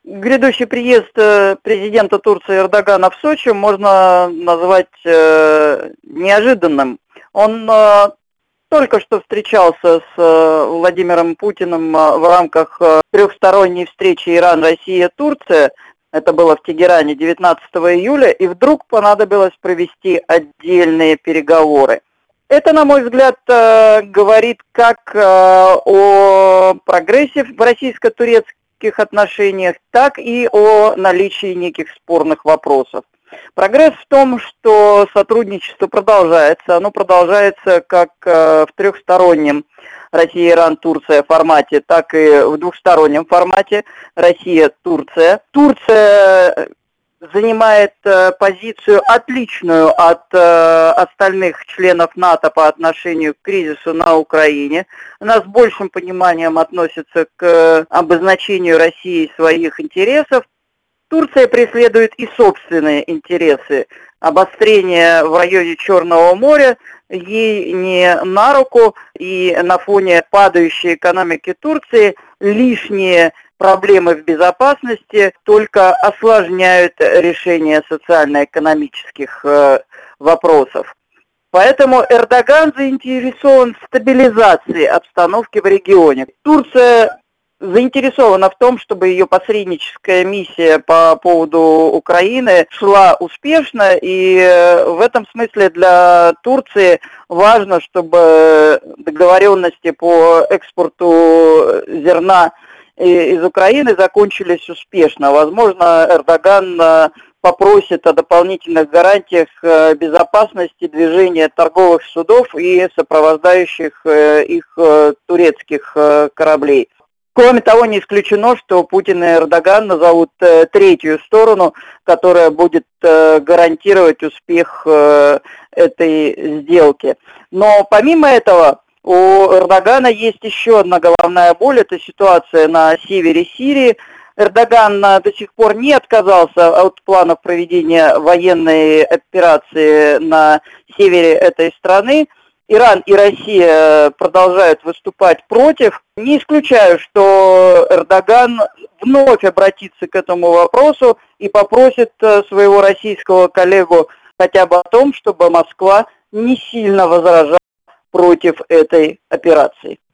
Грядущий приезд президента Турции Эрдогана в Сочи можно назвать неожиданным. Он только что встречался с Владимиром Путиным в рамках трехсторонней встречи Иран-Россия-Турция. Это было в Тегеране 19 июля, и вдруг понадобилось провести отдельные переговоры. Это, на мой взгляд, говорит как о прогрессе в российско-турецких отношениях, так и о наличии неких спорных вопросов. Прогресс в том, что сотрудничество продолжается. Оно продолжается как в трехстороннем Россия-Иран-Турция формате, так и в двухстороннем формате Россия-Турция. Турция занимает позицию отличную от остальных членов НАТО по отношению к кризису на Украине. Она с большим пониманием относится к обозначению России своих интересов. Турция преследует и собственные интересы. Обострение в районе Черного моря ей не на руку, и на фоне падающей экономики Турции лишние проблемы в безопасности только осложняют решение социально-экономических вопросов. Поэтому Эрдоган заинтересован в стабилизации обстановки в регионе. Турция заинтересована в том, чтобы ее посредническая миссия по поводу Украины шла успешно, и в этом смысле для Турции важно, чтобы договоренности по экспорту зерна из Украины закончились успешно. Возможно, Эрдоган попросит о дополнительных гарантиях безопасности движения торговых судов и сопровождающих их турецких кораблей. Кроме того, не исключено, что Путин и Эрдоган назовут третью сторону, которая будет гарантировать успех этой сделки. Но помимо этого, у Эрдогана есть еще одна головная боль, это ситуация на севере Сирии. Эрдоган до сих пор не отказался от планов проведения военной операции на севере этой страны. Иран и Россия продолжают выступать против. Не исключаю, что Эрдоган вновь обратится к этому вопросу и попросит своего российского коллегу хотя бы о том, чтобы Москва не сильно возражала против этой операции.